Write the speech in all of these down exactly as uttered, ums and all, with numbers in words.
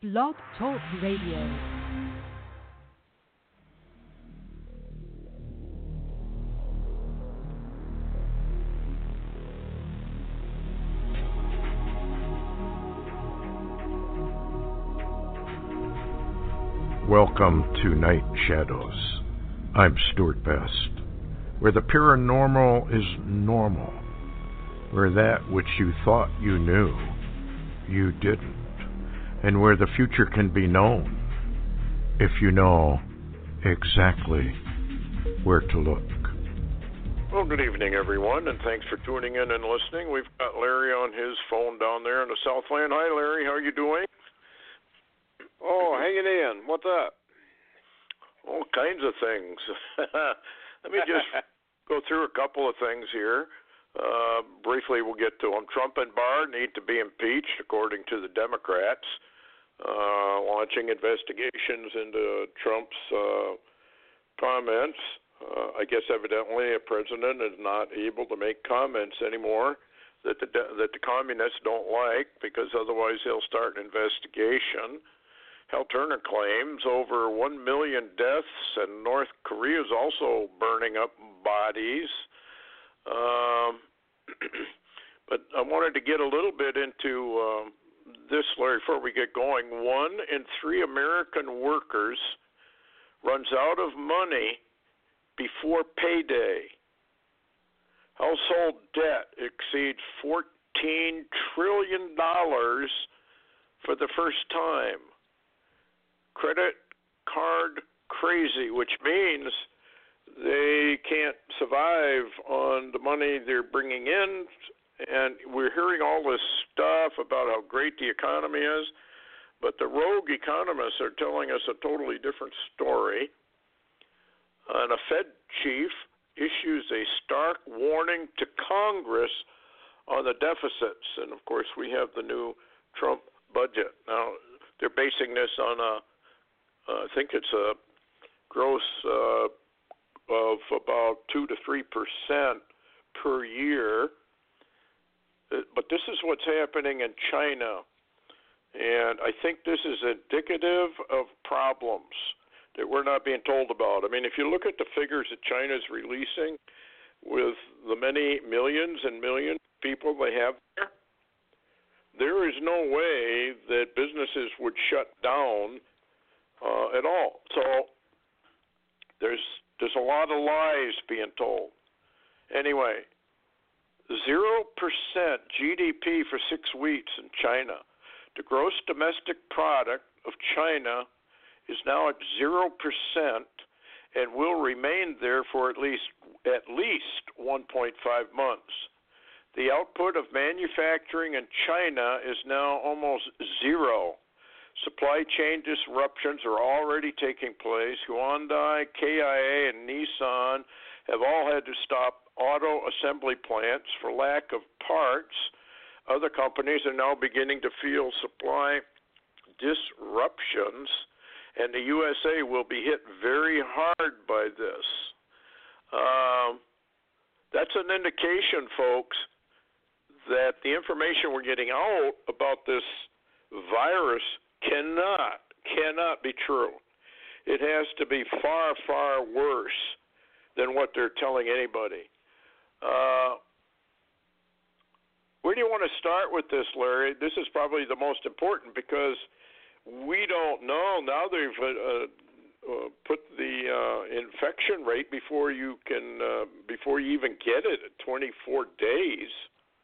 Blog Talk Radio. Welcome to Night Shadows. I'm Stuart Best, where the paranormal is normal, where that which you thought you knew, you didn't, and where the future can be known if you know exactly where to look. Well, good evening, everyone, and thanks for tuning in and listening. We've got Larry on his phone down there in the Southland. Hi, Larry. How are you doing? Oh, hanging in. What's up? All kinds of things. Let me just go through a couple of things here. Uh, briefly, we'll get to them. Trump and Barr need to be impeached, according to the Democrats, uh, launching investigations into Trump's uh, comments. Uh, I guess evidently a president is not able to make comments anymore that the that the communists don't like, because otherwise they'll start an investigation. Hal Turner claims over one million deaths, and North Korea is also burning up bodies. Um, but I wanted to get a little bit into um, this, Larry, before we get going. One in three American workers runs out of money before payday. Household debt exceeds fourteen trillion dollars for the first time. Credit card crazy, which means they can't survive on the money they're bringing in. And we're hearing all this stuff about how great the economy is, but the rogue economists are telling us a totally different story. And a Fed chief issues a stark warning to Congress on the deficits. And, of course, we have the new Trump budget. Now, they're basing this on a Uh, I think it's a gross uh, of about two to three percent per year. Uh, but this is what's happening in China, and I think this is indicative of problems that we're not being told about. I mean, if you look at the figures that China is releasing with the many millions and millions of people they have there, there is no way that businesses would shut down Uh, at all. So there's there's a lot of lies being told. Anyway, zero percent G D P for six weeks in China. The gross domestic product of China is now at zero percent and will remain there for at least at least one point five months. The output of manufacturing in China is now almost zero. Supply chain disruptions are already taking place. Hyundai, K I A, and Nissan have all had to stop auto assembly plants for lack of parts. Other companies are now beginning to feel supply disruptions, and the U S A will be hit very hard by this. Um, that's an indication, folks, that the information we're getting out about this virus cannot, cannot be true. It has to be far, far worse than what they're telling anybody. Uh, where do you want to start with this, Larry? This is probably the most important, because we don't know. Now they've uh, uh, put the uh, infection rate before you can, uh, before you even get it at twenty-four days.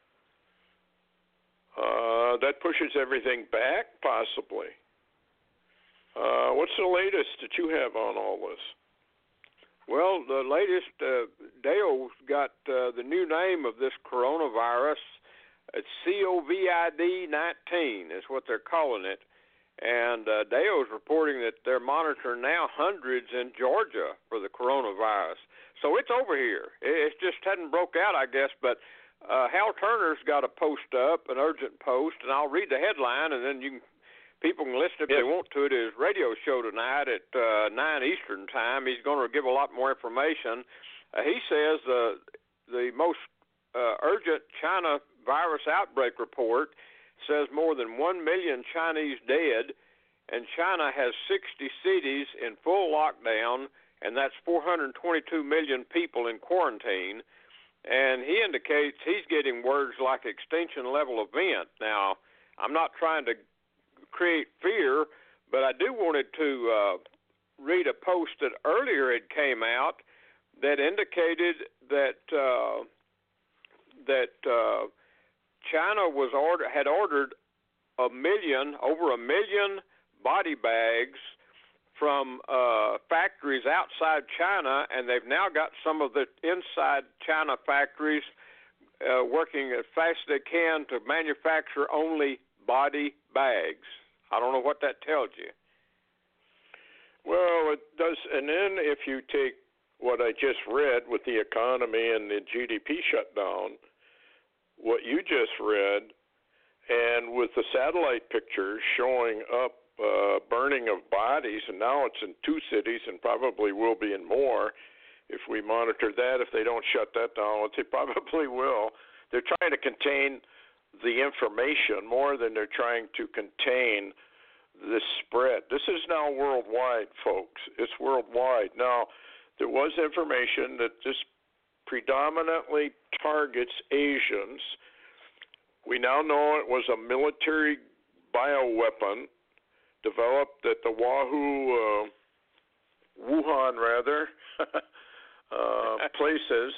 Uh, that pushes everything back, possibly. Uh, what's the latest that you have on all this? Well, the latest, uh, Dale's got uh, the new name of this coronavirus. It's C O V I D nineteen is what they're calling it. And uh, Dale's reporting that they're monitoring now hundreds in Georgia for the coronavirus. So it's over here. It just hadn't broke out, I guess, but Uh, Hal Turner's got a post up, an urgent post, and I'll read the headline, and then you can, people can listen if yep. they want to to his radio show tonight at uh, nine Eastern time. He's going to give a lot more information. Uh, he says uh, the most uh, urgent China virus outbreak report says more than one million Chinese dead, and China has sixty cities in full lockdown, and that's four hundred twenty-two million people in quarantine. And he indicates he's getting words like extinction level event. Now, I'm not trying to create fear, but I do wanted to uh, read a post that earlier it came out that indicated that uh, that uh, China was order had ordered a million, over a million body bags from uh, factories outside China, and they've now got some of the inside China factories uh, working as fast as they can to manufacture only body bags. I don't know what that tells you. Well, it does. And then if you take what I just read with the economy and the G D P shutdown, what you just read, and with the satellite pictures showing up uh, burning of bodies, and now it's in two cities and probably will be in more if we monitor that. If they don't shut that down, which they probably will, they're trying to contain the information more than they're trying to contain this spread. This is now worldwide, folks. It's worldwide. Now, there was information that this predominantly targets Asians. We now know it was a military bioweapon developed at the Wahoo, uh, Wuhan rather, uh, places.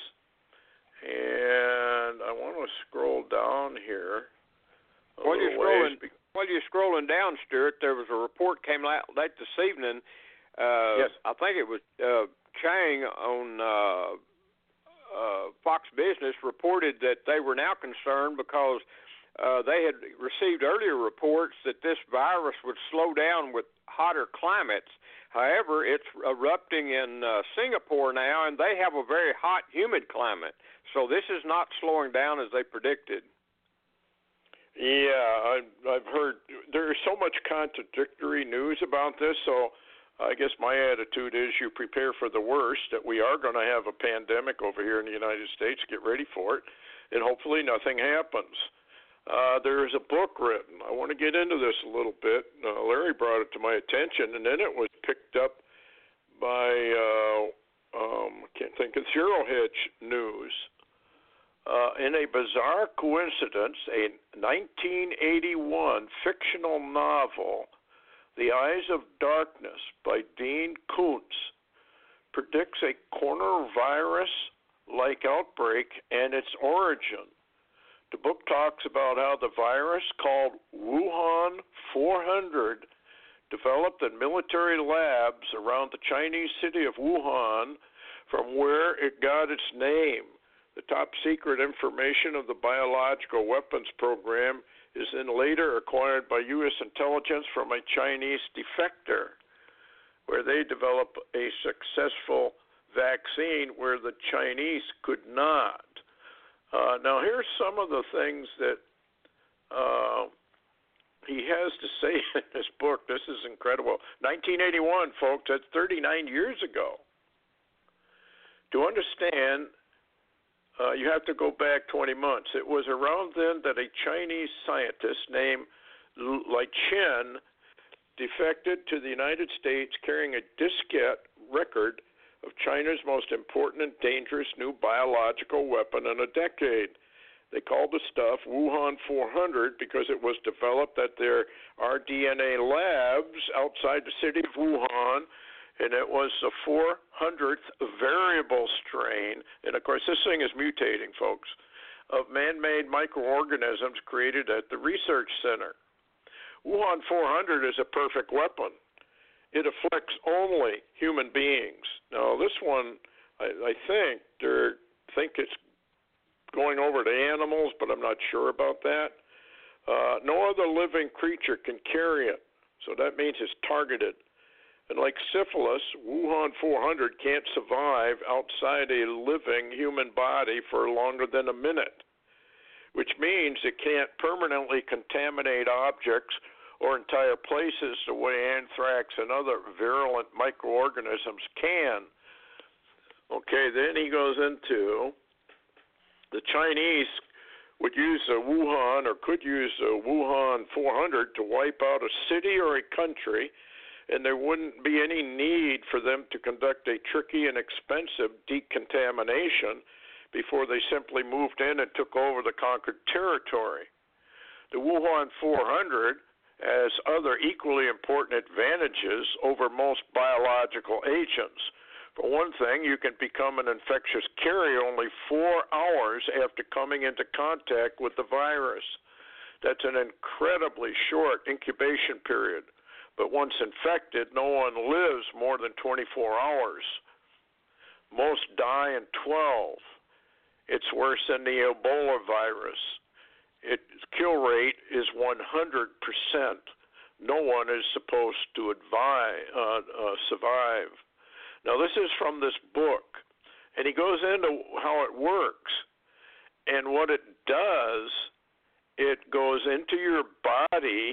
And I want to scroll down here. While you're scrolling, while you're scrolling down, Stuart, there was a report came out late this evening. Uh, yes. I think it was uh, Chang on uh, uh, Fox Business reported that they were now concerned because uh, they had received earlier reports that this virus would slow down with hotter climates. However, it's erupting in uh, Singapore now, and they have a very hot, humid climate. So this is not slowing down as they predicted. Yeah, I've, I've heard there's so much contradictory news about this, so I guess my attitude is you prepare for the worst, that we are going to have a pandemic over here in the United States, get ready for it, and hopefully nothing happens. Uh, there's a book written. I want to get into this a little bit. Uh, Larry brought it to my attention, and then it was picked up by, uh, um, I can't think of, Zero Hedge News. Uh, in a bizarre coincidence, a nineteen eighty-one fictional novel, The Eyes of Darkness by Dean Koontz, predicts a coronavirus-like outbreak and its origin. The book talks about how the virus, called Wuhan four hundred, developed in military labs around the Chinese city of Wuhan, from where it got its name. The top secret information of the biological weapons program is then later acquired by U S intelligence from a Chinese defector, where they develop a successful vaccine where the Chinese could not. Uh, now, here's some of the things that uh, he has to say in this book. This is incredible. nineteen eighty-one, folks, that's thirty-nine years ago. To understand, Uh, you have to go back twenty months. It was around then that a Chinese scientist named Lai Chen defected to the United States carrying a diskette record of China's most important and dangerous new biological weapon in a decade. They called the stuff Wuhan four hundred because it was developed at their R D N A labs outside the city of Wuhan, and it was the four hundredth variable strain, and of course this thing is mutating, folks, of man-made microorganisms created at the research center. Wuhan four hundred is a perfect weapon. It afflicts only human beings. Now this one, I, I think, they think it's going over to animals, but I'm not sure about that. Uh, no other living creature can carry it, so that means it's targeted. And like syphilis, Wuhan four hundred can't survive outside a living human body for longer than a minute, which means it can't permanently contaminate objects or entire places the way anthrax and other virulent microorganisms can. Okay, then he goes into the Chinese would use the Wuhan or could use the Wuhan four hundred to wipe out a city or a country, and there wouldn't be any need for them to conduct a tricky and expensive decontamination before they simply moved in and took over the conquered territory. The Wuhan four hundred has other equally important advantages over most biological agents. For one thing, you can become an infectious carrier only four hours after coming into contact with the virus. That's an incredibly short incubation period. But once infected, no one lives more than twenty-four hours. Most die in twelve. It's worse than the Ebola virus. Its kill rate is one hundred percent. No one is supposed to advise, uh, uh, survive. Now, this is from this book, and he goes into how it works. And what it does, it goes into your body,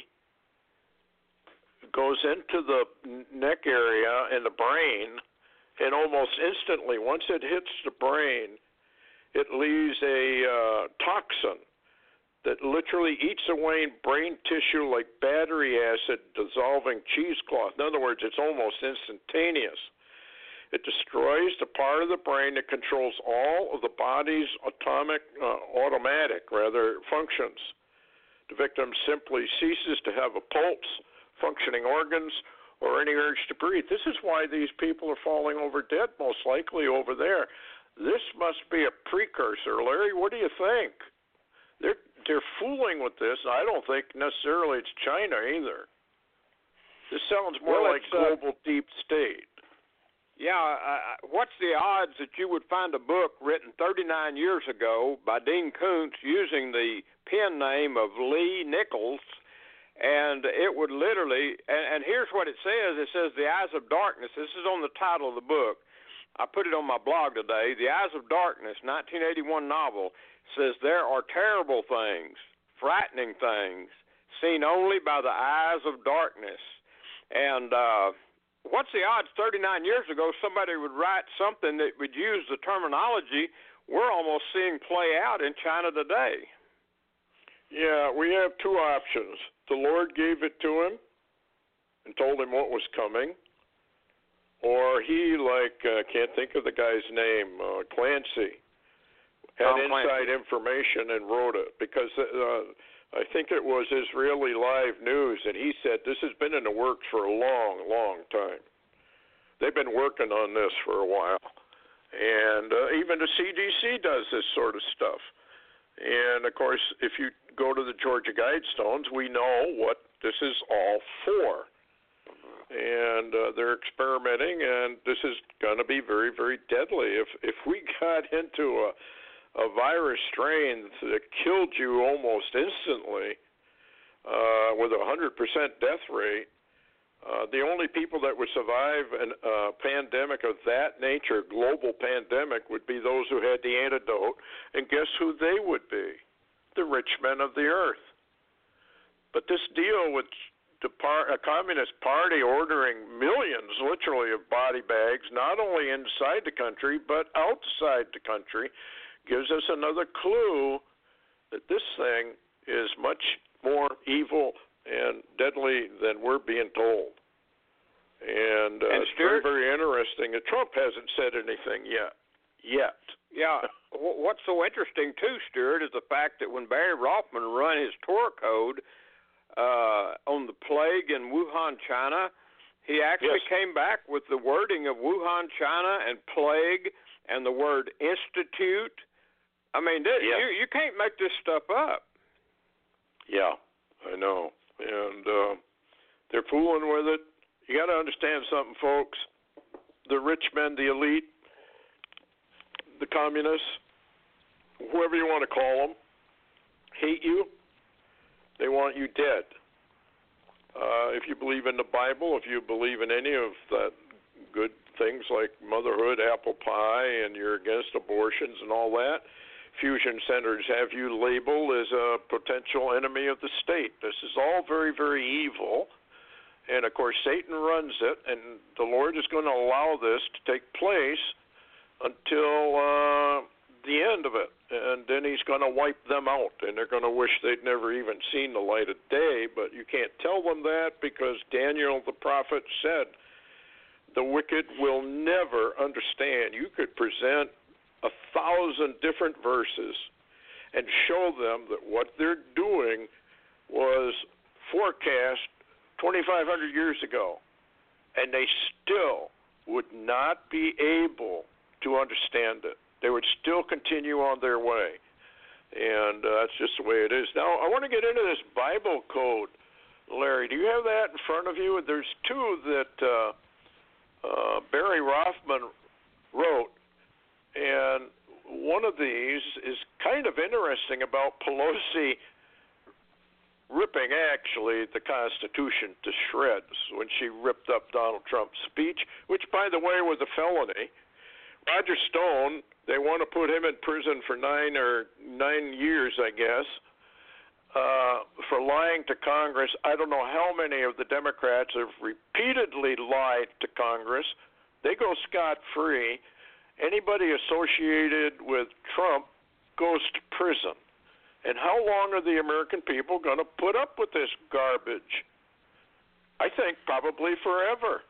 goes into the neck area and the brain, and almost instantly, once it hits the brain, it leaves a uh, toxin that literally eats away in brain tissue like battery acid dissolving cheesecloth. In other words, it's almost instantaneous. It destroys the part of the brain that controls all of the body's atomic, uh, automatic, rather, functions. The victim simply ceases to have a pulse, functioning organs, or any urge to breathe. This is why these people are falling over dead, most likely over there. This must be a precursor. Larry, what do you think? They're they're fooling with this. I don't think necessarily it's China either. This sounds more well, like uh, global deep state. Yeah, uh, what's the odds that you would find a book written thirty-nine years ago by Dean Koontz using the pen name of Lee Nichols, and it would literally, and, and here's what it says. It says, The Eyes of Darkness. This is on the title of the book. I put it on my blog today. The Eyes of Darkness, nineteen eighty-one novel, says there are terrible things, frightening things, seen only by the eyes of darkness. And uh, what's the odds thirty-nine years ago somebody would write something that would use the terminology we're almost seeing play out in China today? Yeah, we have two options. The Lord gave it to him and told him what was coming, or he, like, uh, can't think of the guy's name, uh, Clancy, had Tom inside Clancy. information and wrote it, because uh, I think it was Israeli Live News, and he said this has been in the works for a long, long time. They've been working on this for a while, and uh, even the C D C does this sort of stuff. And, of course, if you go to the Georgia Guidestones, we know what this is all for. And uh, they're experimenting, and this is going to be very, very deadly. If if we got into a a virus strain that killed you almost instantly uh, with a one hundred percent death rate, uh, the only people that would survive a uh, pandemic of that nature, global pandemic, would be those who had the antidote. And guess who they would be? The rich men of the earth. But this deal with the par- a communist party ordering millions, literally, of body bags, not only inside the country but outside the country, gives us another clue that this thing is much more evil and deadly than we're being told. And, uh, and it's Stuart, very, very interesting. And Trump hasn't said anything yet. Yet. Yeah. What's so interesting, too, Stuart, is the fact that when Barry Rothman run his Tor code uh, on the plague in Wuhan, China, he actually Yes. came back with the wording of Wuhan, China, and plague, and the word institute. I mean, this, Yeah. you you can't make this stuff up. Yeah, I know. And uh, they're fooling with it. You got to understand something, folks. The rich men, the elite, the communists, whoever you want to call them, hate you. They want you dead. Uh, if you believe in the Bible, if you believe in any of that good things like motherhood, apple pie, and you're against abortions and all that, fusion centers have you labeled as a potential enemy of the state. This is all very, very evil. And, of course, Satan runs it, and the Lord is going to allow this to take place until uh, the end of it, and then he's going to wipe them out, and they're going to wish they'd never even seen the light of day. But you can't tell them that because Daniel the prophet said the wicked will never understand. You could present a thousand different verses and show them that what they're doing was forecast twenty-five hundred years ago, and they still would not be able to understand it. They would still continue on their way. And uh, that's just the way it is. Now, I want to get into this Bible code, Larry. Do you have that in front of you? There's two that uh, uh, Barry Rothman wrote, and one of these is kind of interesting about Pelosi ripping, actually, the Constitution to shreds when she ripped up Donald Trump's speech, which, by the way, was a felony. Roger Stone, they want to put him in prison for nine or nine years, I guess, uh, for lying to Congress. I don't know how many of the Democrats have repeatedly lied to Congress. They go scot-free. Anybody associated with Trump goes to prison. And how long are the American people going to put up with this garbage? I think probably forever.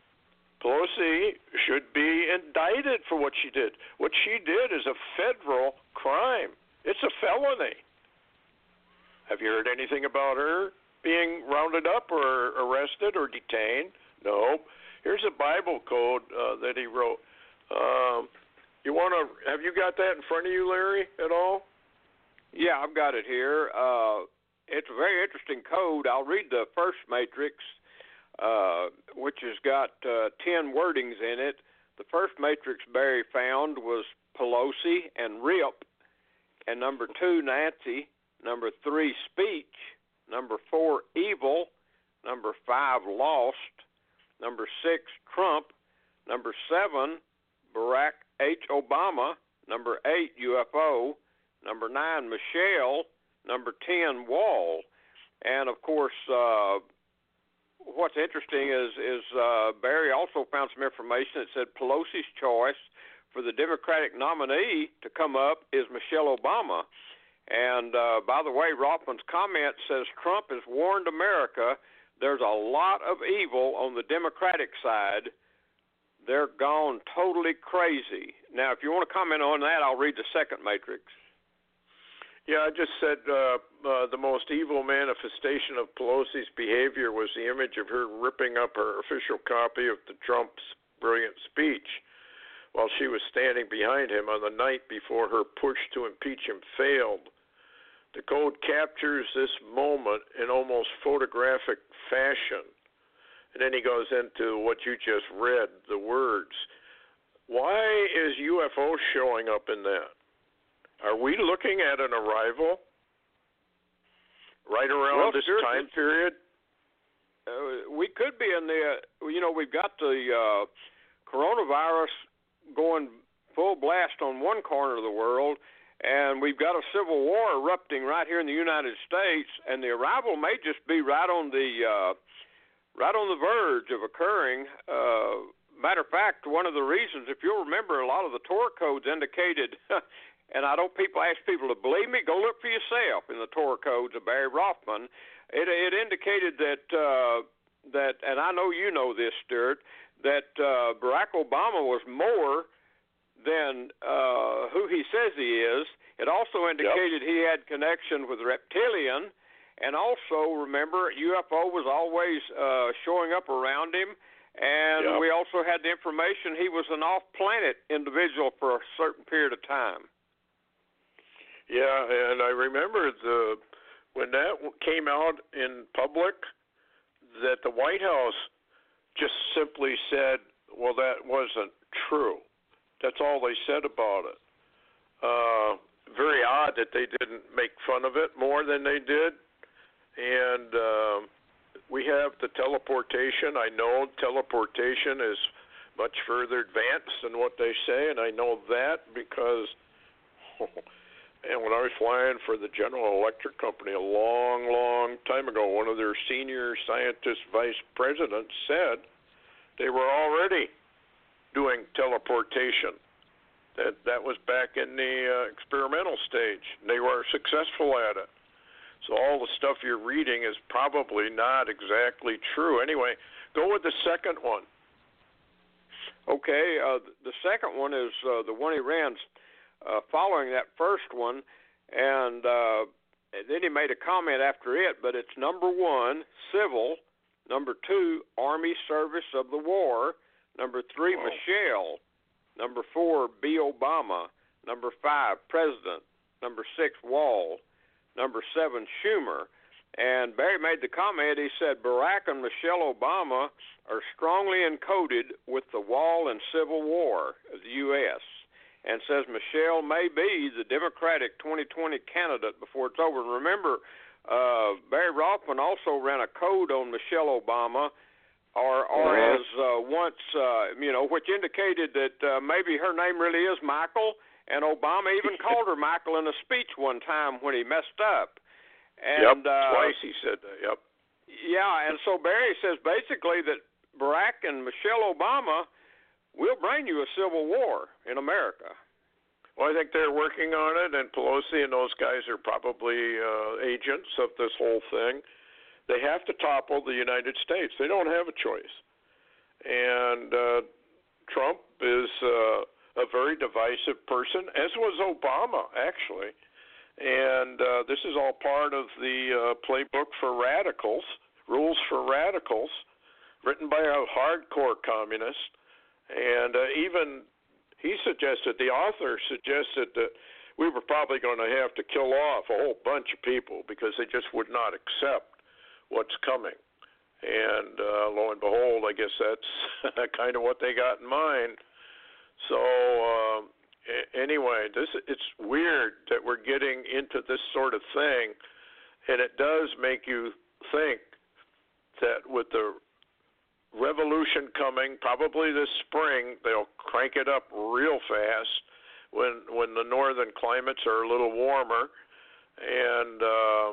Pelosi should be indicted for what she did. What she did is a federal crime. It's a felony. Have you heard anything about her being rounded up or arrested or detained? No. Here's a Bible code uh, that he wrote. Um, you want to? Have you got that in front of you, Larry, at all? Yeah, I've got it here. Uh, it's a very interesting code. I'll read the first matrix, uh, which has got uh, ten wordings in it. The first matrix Barry found was Pelosi and Rip, and number two, Nancy, number three, speech, number four, evil, number five, lost, number six, Trump, number seven, Barack H. Obama, number eight, U F O, number nine, Michelle, number ten, Wall. And, of course, uh, what's interesting is, is uh, Barry also found some information that said Pelosi's choice for the Democratic nominee to come up is Michelle Obama. And, uh, by the way, Rothman's comment says Trump has warned America there's a lot of evil on the Democratic side. They're gone totally crazy. Now, if you want to comment on that, I'll read the second matrix. Yeah, I just said uh, uh, the most evil manifestation of Pelosi's behavior was the image of her ripping up her official copy of the Trump's brilliant speech while she was standing behind him on the night before her push to impeach him failed. The code captures this moment in almost photographic fashion. And then he goes into what you just read, the words. Why is U F O showing up in that? Are we looking at an arrival right around well, this sure, time period? Uh, we could be in the, you know, we've got the uh, coronavirus going full blast on one corner of the world, and we've got a civil war erupting right here in the United States, and the arrival may just be right on the, uh, right on the verge of occurring. Uh, matter of fact, one of the reasons, if you'll remember, a lot of the Torah codes indicated and I don't people ask people to believe me, go look for yourself in the Torah codes of Barry Rothman. It, it indicated that, uh, that, and I know you know this, Stuart, that uh, Barack Obama was more than uh, who he says he is. It also indicated yep. he had connection with reptilian, and also, remember, U F O was always uh, showing up around him, and yep. we also had the information he was an off-planet individual for a certain period of time. Yeah, and I remember the when that came out in public that the White House just simply said, well, that wasn't true. That's all they said about it. Uh, very odd that they didn't make fun of it more than they did. And um, we have the teleportation. I know teleportation is much further advanced than what they say, and I know that because... And when I was flying for the General Electric Company a long, long time ago, one of their senior scientist vice presidents said they were already doing teleportation. That that was back in the uh, experimental stage. They were successful at it. So all the stuff you're reading is probably not exactly true. Anyway, go with the second one. Okay, uh, the second one is uh, the one he ran uh, following that first one, and uh, then he made a comment after it, but it's number one, civil, number two, Army service of the war, number three, Wow. Michelle, number four, B. Obama, number five, President, number six, Wall, number seven, Schumer. And Barry made the comment, he said, Barack and Michelle Obama are strongly encoded with the wall and civil war of the U S, and says Michelle may be the Democratic twenty twenty candidate before it's over. And remember, uh, Barry Rothman also ran a code on Michelle Obama, or, or uh-huh. as uh, once, uh, you know, which indicated that uh, maybe her name really is Michael, and Obama even called her Michael in a speech one time when he messed up. And, yep, uh, twice he said that, yep. Yeah, and so Barry says basically that Barack and Michelle Obama will bring you a civil war in America. Well, I think they're working on it, and Pelosi and those guys are probably uh, agents of this whole thing. They have to topple the United States. They don't have a choice. And uh, Trump is uh, a very divisive person, as was Obama, actually. And uh, this is all part of the uh, playbook for radicals, rules for radicals, written by a hardcore communist. And uh, even he suggested, the author suggested that we were probably going to have to kill off a whole bunch of people because they just would not accept what's coming. And uh, lo and behold, I guess that's kind of what they got in mind. So uh, anyway, this it's weird that we're getting into this sort of thing, and it does make you think that with the revolution coming, probably this spring, they'll crank it up real fast when when the northern climates are a little warmer. And um,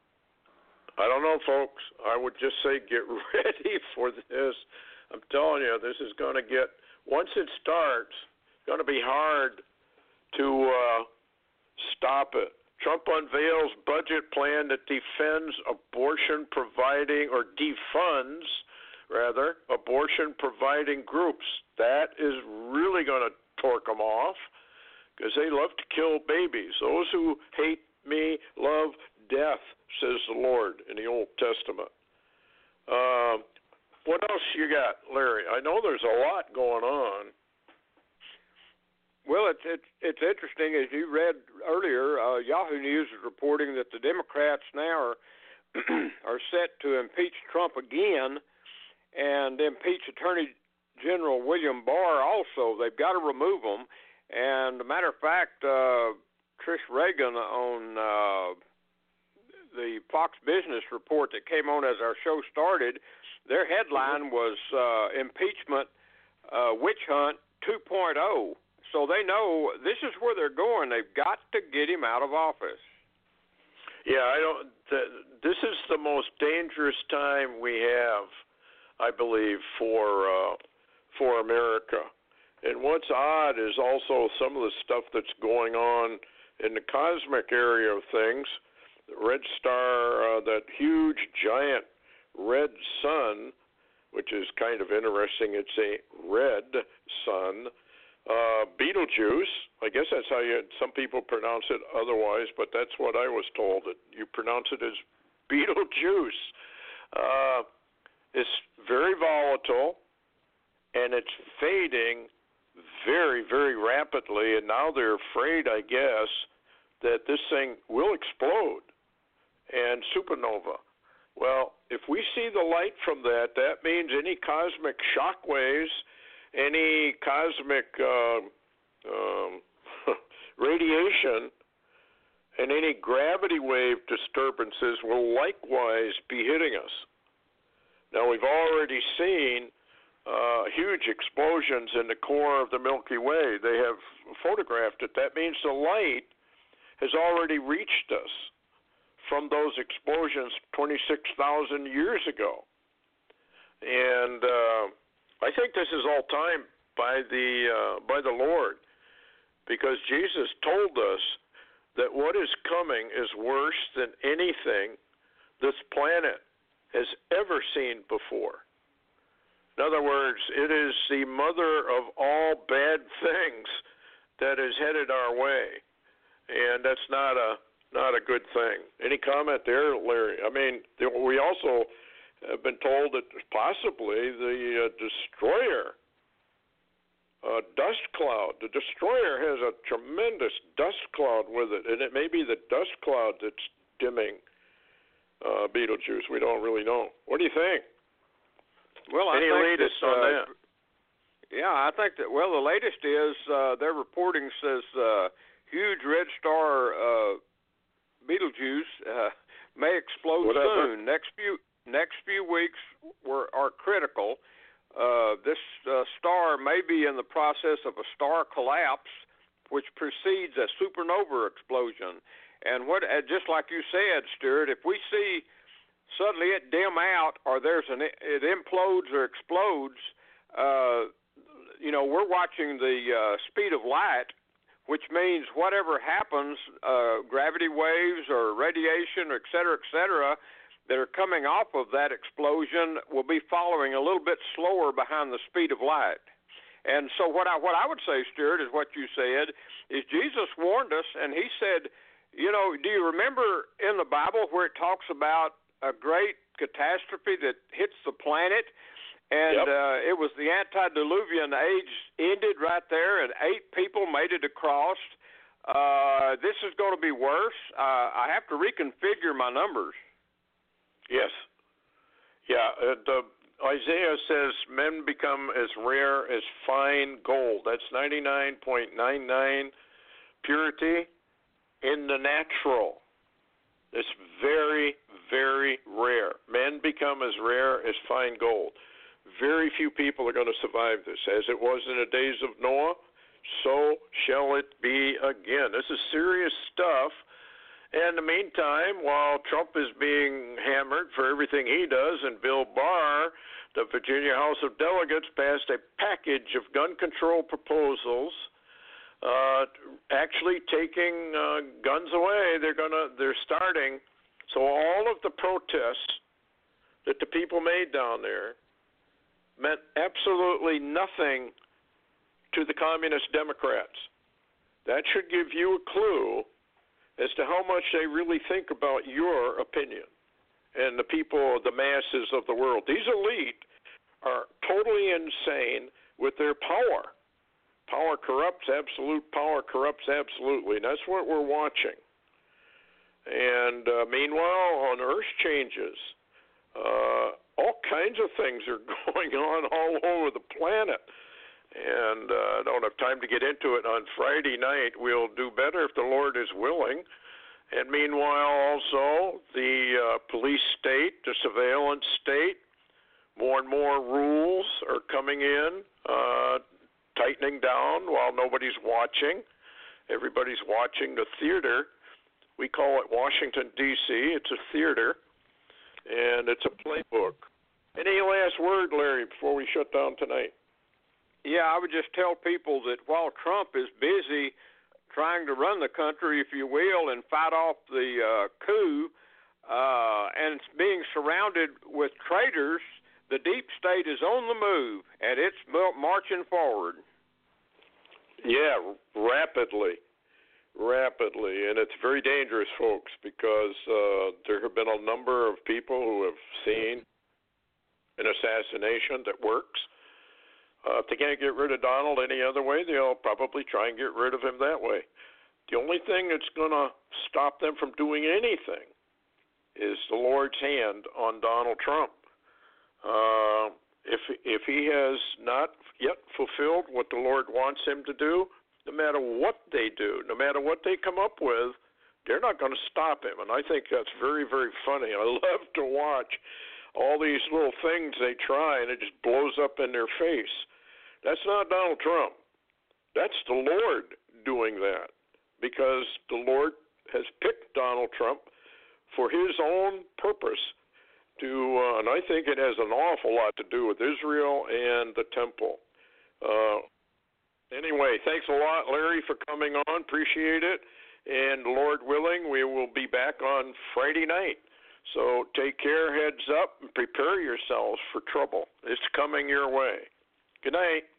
I don't know, folks. I would just say get ready for this. I'm telling you, this is going to get, once it starts, it's going to be hard to uh, stop it. Trump unveils budget plan that defends abortion providing, or defunds, rather, abortion providing groups. That is really going to torque them off because they love to kill babies. Those who hate me love death, says the Lord in the Old Testament. Uh, what else you got, Larry? I know there's a lot going on. Well, it's it's it's interesting, as you read earlier. Uh, Yahoo News is reporting that the Democrats now are are set to impeach Trump again, and impeach Attorney General William Barr also. They've got to remove him. And, as a matter of fact, uh, Trish Reagan on uh, the Fox Business report that came on as our show started, their headline was uh, Impeachment uh, Witch Hunt two point oh. So they know this is where they're going. They've got to get him out of office. Yeah, I don't. Th- this is the most dangerous time we have, I believe, for uh, for America. And what's odd is also some of the stuff that's going on in the cosmic area of things. The red star, uh, that huge giant red sun, which is kind of interesting. It's a red sun. Uh, Betelgeuse, I guess that's how you, some people pronounce it otherwise, but that's what I was told, that you pronounce it as Betelgeuse. Uh, it's very volatile, and it's fading very, very rapidly, and now they're afraid, I guess, that this thing will explode and supernova. Well, if we see the light from that, that means any cosmic shock waves, any cosmic uh, um, radiation, and any gravity wave disturbances will likewise be hitting us. Now, we've already seen uh, huge explosions in the core of the Milky Way. They have photographed it. That means the light has already reached us from those explosions twenty-six thousand years ago. And uh, I think this is all timed by the uh, by the Lord. because Jesus told us that what is coming is worse than anything this planet has ever seen before. In other words, it is the mother of all bad things that is headed our way, and that's not a not a good thing. Any comment there, Larry? I mean, we also have been told that possibly the uh, destroyer, uh, dust cloud, the destroyer has a tremendous dust cloud with it, and it may be the dust cloud that's dimming uh, Beetlejuice. We don't really know. What do you think? Well, I Any think latest that, on uh, that? Yeah, I think that, well, the latest is uh, their reporting says uh, huge red star uh, Beetlejuice uh, may explode Whatever. soon. Next few next few weeks were are critical. Uh, this uh, star may be in the process of a star collapse, which precedes a supernova explosion. And what, uh, just like you said, Stuart, if we see suddenly it dim out, or there's an it implodes or explodes, uh, you know, we're watching the uh, speed of light, which means whatever happens, uh, gravity waves or radiation, et cetera, et cetera, that are coming off of that explosion will be following a little bit slower behind the speed of light. And so what I what I would say, Stuart, is what you said, is Jesus warned us, and he said, you know, do you remember in the Bible where it talks about a great catastrophe that hits the planet? And Yep. uh, it was the antediluvian age ended right there, and eight people made it across. Uh, this is going to be worse. Uh, I have to reconfigure my numbers. Yes. Yeah. Uh, the, Isaiah says men become as rare as fine gold. That's ninety-nine point nine nine purity in the natural. It's very, very rare. Men become as rare as fine gold. Very few people are going to survive this. As it was in the days of Noah, so shall it be again. This is serious stuff. And in the meantime, while Trump is being hammered for everything he does, and Bill Barr, the Virginia House of Delegates, passed a package of gun control proposals, uh, actually taking uh, guns away. They're gonna, they're starting. So all of the protests that the people made down there meant absolutely nothing to the communist Democrats. That should give you a clue as to how much they really think about your opinion and the people, the masses of the world. These elite are totally insane with their power. Power corrupts, absolute power corrupts absolutely. And that's what we're watching. And uh, meanwhile, on Earth changes, uh, all kinds of things are going on all over the planet. And uh, I don't have time to get into it. On Friday night, we'll do better if the Lord is willing. And meanwhile, also, the uh, police state, the surveillance state, more and more rules are coming in, uh, tightening down while nobody's watching. Everybody's watching the theater. We call it Washington, D C It's a theater, and it's a playbook. Any last word, Larry, before we shut down tonight? Yeah, I would just tell people that while Trump is busy trying to run the country, if you will, and fight off the uh, coup, uh, and it's being surrounded with traitors, the deep state is on the move, and it's marching forward. Yeah, rapidly, rapidly, and it's very dangerous, folks, because uh, there have been a number of people who have seen an assassination that works. Uh, if they can't get rid of Donald any other way, they'll probably try and get rid of him that way. The only thing that's going to stop them from doing anything is the Lord's hand on Donald Trump. Uh, if if he has not yet fulfilled what the Lord wants him to do, no matter what they do, no matter what they come up with, they're not going to stop him. And I think that's very, very funny. I love to watch all these little things they try, and it just blows up in their face. That's not Donald Trump. That's the Lord doing that, because the Lord has picked Donald Trump for his own purpose. To, uh, and I think it has an awful lot to do with Israel and the temple. Uh, Anyway, thanks a lot, Larry, for coming on. Appreciate it. And Lord willing, we will be back on Friday night. So take care, heads up, and prepare yourselves for trouble. It's coming your way. Good night.